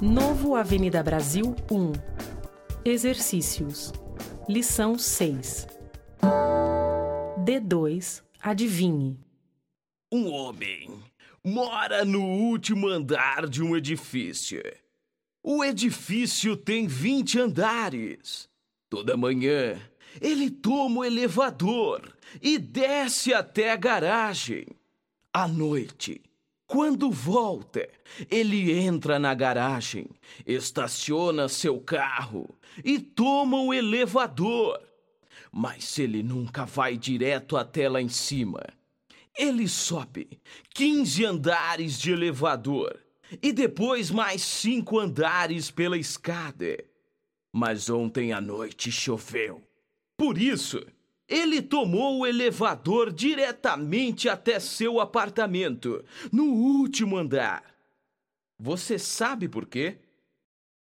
Novo Avenida Brasil 1. Exercícios. Lição 6. D2. Adivinhe. Um homem mora no último andar de um edifício. O edifício tem 20 andares. Toda manhã, ele toma o elevador e desce até a garagem. À noite, quando volta, ele entra na garagem, estaciona seu carro e toma o elevador. Mas ele nunca vai direto até lá em cima. Ele sobe 15 andares de elevador e depois mais 5 andares pela escada. Mas ontem à noite choveu. Por isso, ele tomou o elevador diretamente até seu apartamento, no último andar. Você sabe por quê?